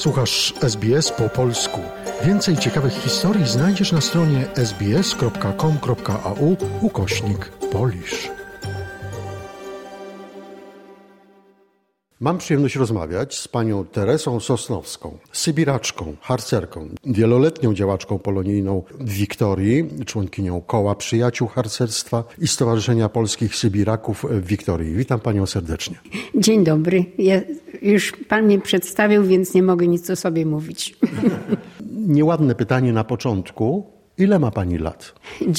Słuchasz SBS po polsku. Więcej ciekawych historii znajdziesz na stronie sbs.com.au/Polish. Mam przyjemność rozmawiać z panią Teresą Sosnowską, sybiraczką, harcerką, wieloletnią działaczką polonijną w Wiktorii, członkinią Koła Przyjaciół Harcerstwa i Stowarzyszenia Polskich Sybiraków w Wiktorii. Witam panią serdecznie. Dzień dobry. Już pan mnie przedstawił, więc nie mogę nic o sobie mówić. Nieładne pytanie na początku. Ile ma pani lat?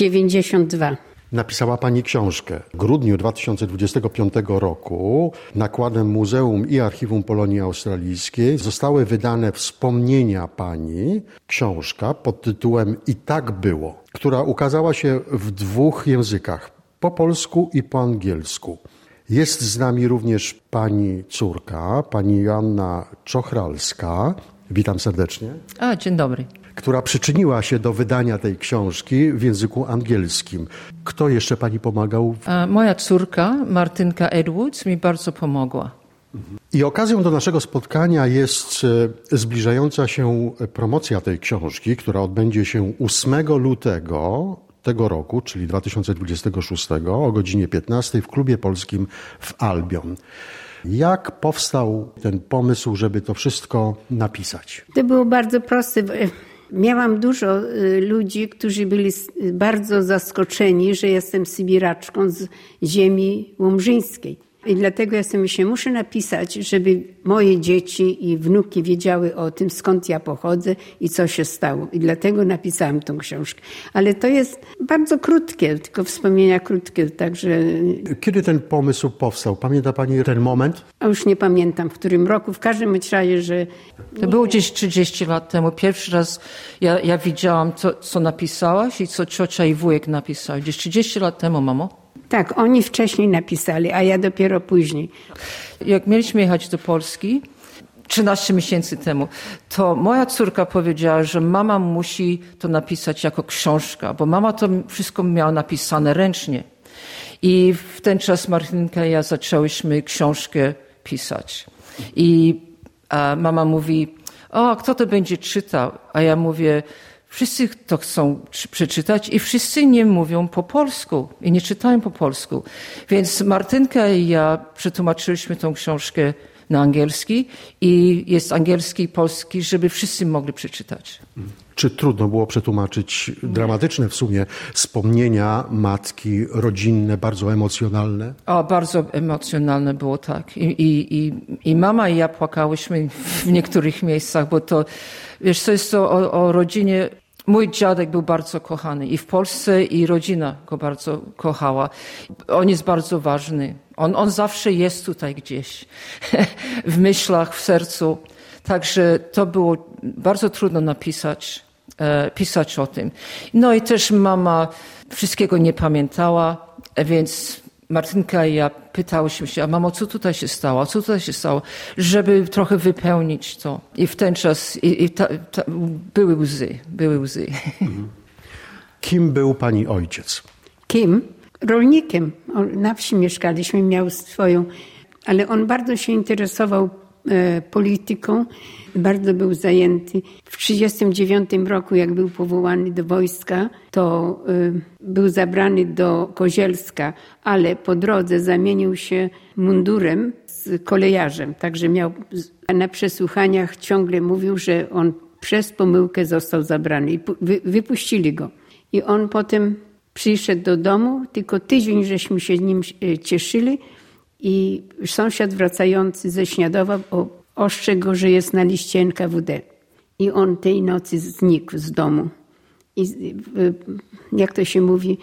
92. Napisała pani książkę. W grudniu 2025 roku nakładem Muzeum i Archiwum Polonii Australijskiej zostały wydane wspomnienia pani, książka pod tytułem I tak było, która ukazała się w 2 językach, po polsku i po angielsku. Jest z nami również pani córka, pani Joanna Czochralska. Witam serdecznie. Dzień dobry. Która przyczyniła się do wydania tej książki w języku angielskim. Kto jeszcze pani pomagał? Moja córka, Martynka Edwards, mi bardzo pomogła. I okazją do naszego spotkania jest zbliżająca się promocja tej książki, która odbędzie się 8 lutego tego roku, czyli 2026, o godzinie 15 w Klubie Polskim w Albion. Jak powstał ten pomysł, żeby to wszystko napisać? To było bardzo proste. Miałam dużo ludzi, którzy byli bardzo zaskoczeni, że jestem sybiraczką z ziemi łomżyńskiej. I dlatego ja sobie myślę, muszę napisać, żeby moje dzieci i wnuki wiedziały o tym, skąd ja pochodzę i co się stało. I dlatego napisałam tą książkę. Ale to jest bardzo krótkie, tylko wspomnienia krótkie, także... Kiedy ten pomysł powstał? Pamięta pani ten moment? A już nie pamiętam, w którym roku. W każdym razie, że... To było gdzieś 30 lat temu. Pierwszy raz ja widziałam, co napisałaś i co ciocia i wujek napisali. Gdzieś 30 lat temu, mamo. Tak, oni wcześniej napisali, a ja dopiero później. Jak mieliśmy jechać do Polski 13 miesięcy temu, to moja córka powiedziała, że mama musi to napisać jako książka, bo mama to wszystko miała napisane ręcznie. I w ten czas Martynka i ja zaczęłyśmy książkę pisać. I mama mówi, kto to będzie czytał? A ja mówię, wszyscy to chcą przeczytać i wszyscy nie mówią po polsku i nie czytają po polsku. Więc Martynka i ja przetłumaczyliśmy tą książkę na angielski i jest angielski i polski, żeby wszyscy mogli przeczytać. Czy trudno było przetłumaczyć dramatyczne w sumie wspomnienia matki, rodzinne, bardzo emocjonalne? Bardzo emocjonalne było, tak. I mama i ja płakałyśmy w niektórych miejscach, bo to, wiesz, to jest to o rodzinie. Mój dziadek był bardzo kochany i w Polsce i rodzina go bardzo kochała. On jest bardzo ważny. On zawsze jest tutaj gdzieś, w myślach, w sercu. Także to było bardzo trudno pisać o tym. No i też mama wszystkiego nie pamiętała, więc Martynka i ja pytałyśmy się, a mamo, co tutaj się stało? Co tutaj się stało? Żeby trochę wypełnić to. I w ten czas były łzy. Kim był pani ojciec? Kim? Rolnikiem. Na wsi mieszkaliśmy, miał swoją, ale on bardzo się interesował polityką, bardzo był zajęty. W 1939 roku, jak był powołany do wojska, to był zabrany do Kozielska, ale po drodze zamienił się mundurem z kolejarzem. Także na przesłuchaniach ciągle mówił, że on przez pomyłkę został zabrany i wypuścili go. I on potem przyszedł do domu, tylko tydzień żeśmy się nim cieszyli i sąsiad wracający ze Śniadowa ostrzegł go, że jest na liście NKWD. I on tej nocy znikł z domu. I jak to się mówi,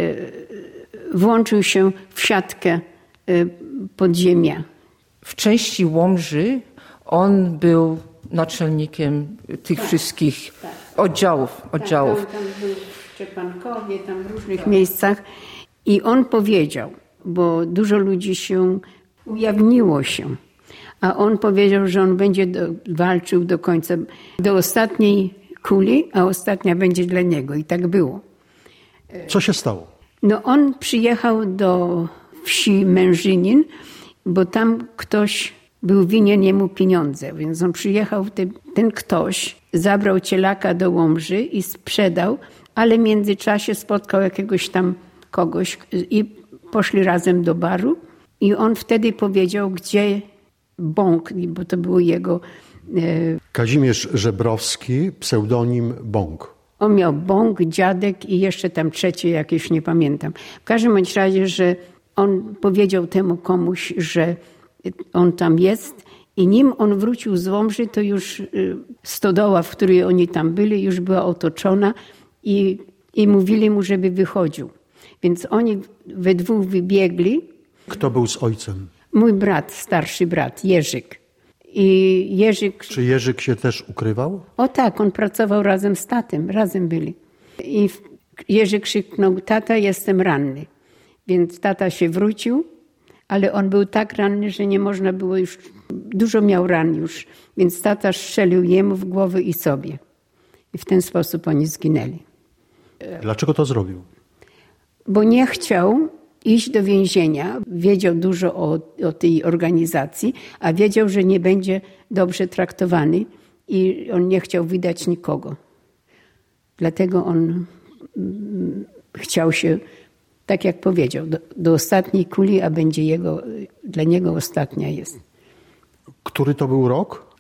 włączył się w siatkę podziemia. W części Łomży on był naczelnikiem tych wszystkich oddziałów. Tam był w Szczepankowie, tam w różnych miejscach. I on powiedział, bo dużo ludzi się ujawniło się, a on powiedział, że on będzie walczył do końca, do ostatniej kuli, a ostatnia będzie dla niego. I tak było. Co się stało? No on przyjechał do wsi Mężynin, bo tam ktoś był winien jemu pieniądze, więc on przyjechał, ten ktoś zabrał cielaka do Łomży i sprzedał, ale w międzyczasie spotkał jakiegoś tam kogoś i poszli razem do baru i on wtedy powiedział, gdzie Bąk, bo to było jego... Kazimierz Żebrowski, pseudonim Bąk. On miał Bąk, dziadek i jeszcze tam trzecie jakieś, nie pamiętam. W każdym bądź razie, że on powiedział temu komuś, że on tam jest i nim on wrócił z Łomży, to już stodoła, w której oni tam byli, już była otoczona i mówili mu, żeby wychodził. Więc oni we dwóch wybiegli. Kto był z ojcem? Mój brat, starszy brat, Jerzyk. I Jerzyk... Czy Jerzyk się też ukrywał? O tak, on pracował razem z tatem, razem byli. I Jerzyk krzyknął, tata, jestem ranny. Więc tata się wrócił, ale on był tak ranny, że nie można było już, dużo miał ran już. Więc tata strzelił jemu w głowę i sobie. I w ten sposób oni zginęli. Dlaczego to zrobił? Bo nie chciał iść do więzienia. Wiedział dużo o tej organizacji, a wiedział, że nie będzie dobrze traktowany i on nie chciał wydać nikogo. Dlatego on chciał się, tak jak powiedział, do ostatniej kuli, a będzie dla niego ostatnia jest. Który to był rok?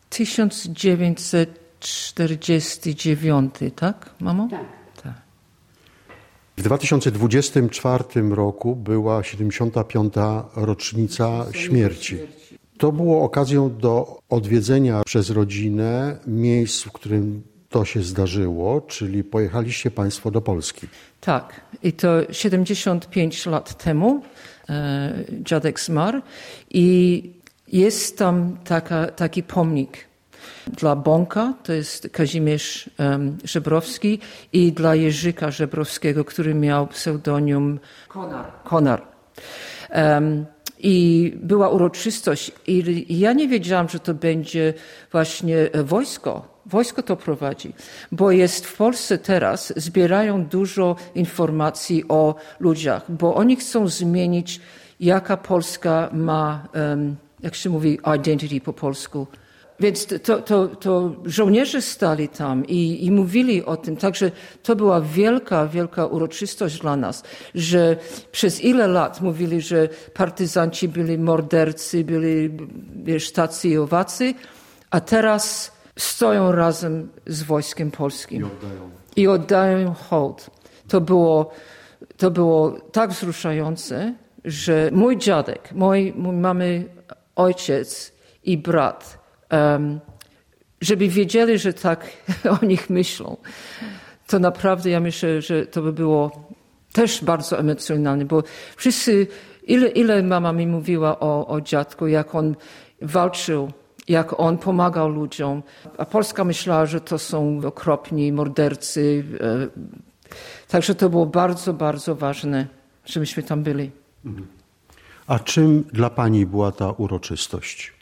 1949, tak, mamo? Tak. W 2024 roku była 75. rocznica śmierci. To było okazją do odwiedzenia przez rodzinę miejsc, w którym to się zdarzyło, czyli pojechaliście Państwo do Polski. Tak, i to 75 lat temu dziadek zmarł i jest tam taki pomnik dla Bąka, to jest Kazimierz Żebrowski, i dla Jerzyka Żebrowskiego, który miał pseudonim Konar. I była uroczystość i ja nie wiedziałam, że to będzie właśnie wojsko. Wojsko to prowadzi, bo jest w Polsce teraz, zbierają dużo informacji o ludziach, bo oni chcą zmienić, jaka Polska ma, jak się mówi, identity po polsku. Więc to żołnierze stali tam i mówili o tym. Także to była wielka, wielka uroczystość dla nas, że przez ile lat mówili, że partyzanci byli mordercy, byli tacy i owacy, a teraz stoją razem z wojskiem polskim. I oddają hołd. To było tak wzruszające, że mój dziadek, mój mamy ojciec i brat, żeby wiedzieli, że tak o nich myślą. To naprawdę ja myślę, że to by było też bardzo emocjonalne, bo wszyscy, ile mama mi mówiła o dziadku, jak on walczył, jak on pomagał ludziom, a Polska myślała, że to są okropni mordercy. Także to było bardzo, bardzo ważne, żebyśmy tam byli. A czym dla pani była ta uroczystość?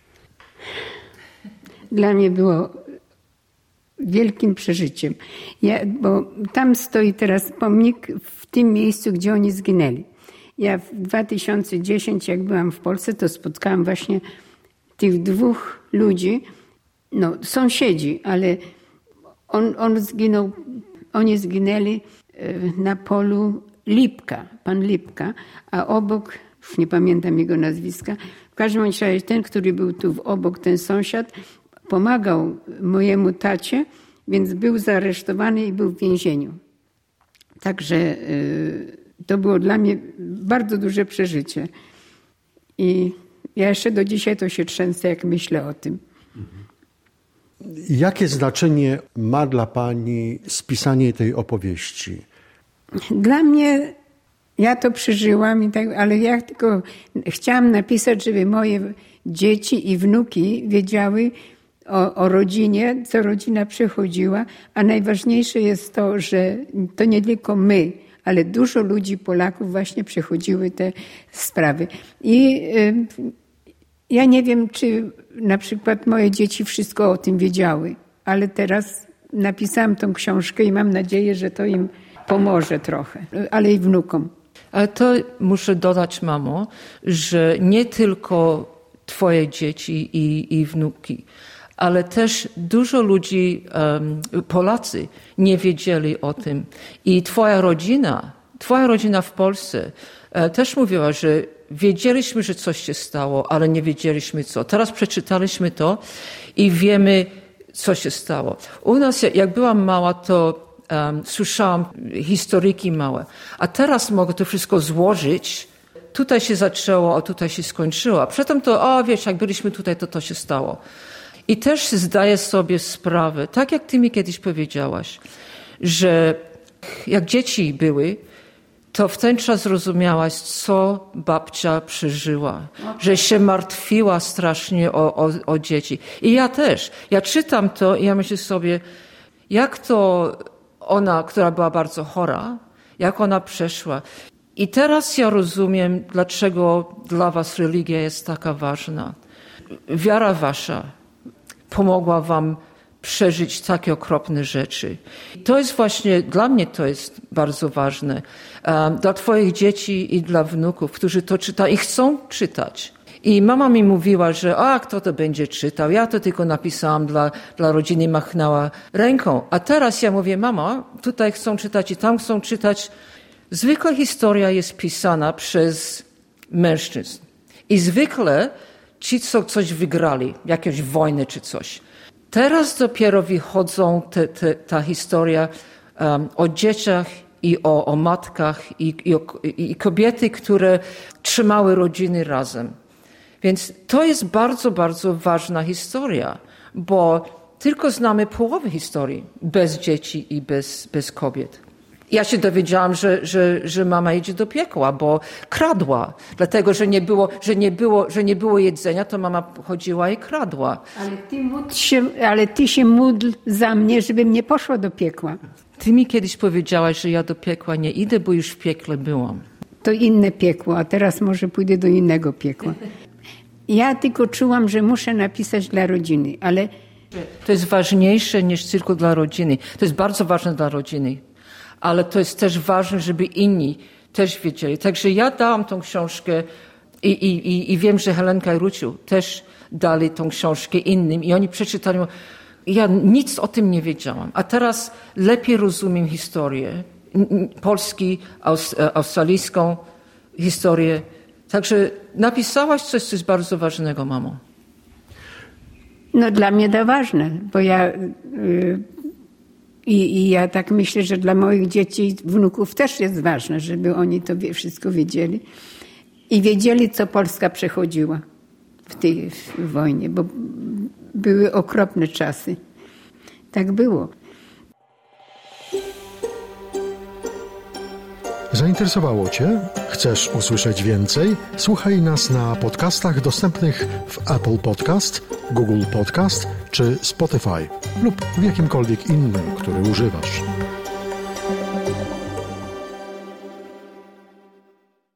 Dla mnie było wielkim przeżyciem. Bo tam stoi teraz pomnik w tym miejscu, gdzie oni zginęli. Ja w 2010, jak byłam w Polsce, to spotkałam właśnie tych dwóch ludzi, sąsiedzi, ale on zginął, oni zginęli na polu Lipka, pan Lipka, a obok, już nie pamiętam jego nazwiska, w każdym razie ten, który był tu obok, ten sąsiad, pomagał mojemu tacie, więc był zaaresztowany i był w więzieniu. Także to było dla mnie bardzo duże przeżycie. I ja jeszcze do dzisiaj to się trzęsę, jak myślę o tym. Jakie znaczenie ma dla pani spisanie tej opowieści? Dla mnie, ja to przeżyłam, ale ja tylko chciałam napisać, żeby moje dzieci i wnuki wiedziały o rodzinie, co rodzina przechodziła, a najważniejsze jest to, że to nie tylko my, ale dużo ludzi, Polaków właśnie przechodziły te sprawy. I ja nie wiem, czy na przykład moje dzieci wszystko o tym wiedziały, ale teraz napisałam tą książkę i mam nadzieję, że to im pomoże trochę, ale i wnukom. Ale to muszę dodać, mamo, że nie tylko twoje dzieci i wnuki. Ale też dużo ludzi, Polacy, nie wiedzieli o tym. I twoja rodzina w Polsce też mówiła, że wiedzieliśmy, że coś się stało, ale nie wiedzieliśmy co. Teraz przeczytaliśmy to i wiemy, co się stało. U nas, jak byłam mała, to słyszałam historyjki małe. A teraz mogę to wszystko złożyć. Tutaj się zaczęło, a tutaj się skończyło. A przedtem to, wiesz, jak byliśmy tutaj, to się stało. I też zdaję sobie sprawę, tak jak ty mi kiedyś powiedziałaś, że jak dzieci były, to w ten czas rozumiałaś, co babcia przeżyła. Że się martwiła strasznie o dzieci. I ja też. Ja czytam to i ja myślę sobie, jak to ona, która była bardzo chora, jak ona przeszła. I teraz ja rozumiem, dlaczego dla was religia jest taka ważna. Wiara wasza pomogła wam przeżyć takie okropne rzeczy. To jest właśnie, dla mnie to jest bardzo ważne. Dla twoich dzieci i dla wnuków, którzy to czytają i chcą czytać. I mama mi mówiła, że kto to będzie czytał? Ja to tylko napisałam dla rodziny, machnęła ręką. A teraz ja mówię, mama, tutaj chcą czytać i tam chcą czytać. Zwykła historia jest pisana przez mężczyzn. I zwykle ci, co coś wygrali, jakąś wojnę czy coś. Teraz dopiero wychodzą ta historia o dzieciach i o matkach i kobiety, które trzymały rodziny razem. Więc to jest bardzo, bardzo ważna historia, bo tylko znamy połowę historii bez dzieci i bez kobiet. Ja się dowiedziałam, że mama idzie do piekła, bo kradła. Dlatego, że nie było jedzenia, to mama chodziła i kradła. Ale ty się módl za mnie, żebym nie poszła do piekła. Ty mi kiedyś powiedziałaś, że ja do piekła nie idę, bo już w piekle byłam. To inne piekło, a teraz może pójdę do innego piekła. Ja tylko czułam, że muszę napisać dla rodziny, ale... To jest ważniejsze niż tylko dla rodziny. To jest bardzo ważne dla rodziny. Ale to jest też ważne, żeby inni też wiedzieli. Także ja dałam tą książkę i wiem, że Helenka i Ruciu też dali tą książkę innym i oni przeczytali. Ja nic o tym nie wiedziałam. A teraz lepiej rozumiem historię. Polski, australijską historię. Także napisałaś coś, co jest bardzo ważnego, mamo. No dla mnie to ważne, bo ja... I ja tak myślę, że dla moich dzieci i wnuków też jest ważne, żeby oni to wszystko wiedzieli. I wiedzieli, co Polska przechodziła w tej wojnie, bo były okropne czasy. Tak było. Zainteresowało cię? Chcesz usłyszeć więcej? Słuchaj nas na podcastach dostępnych w Apple Podcast, Google Podcast czy Spotify lub w jakimkolwiek innym, który używasz.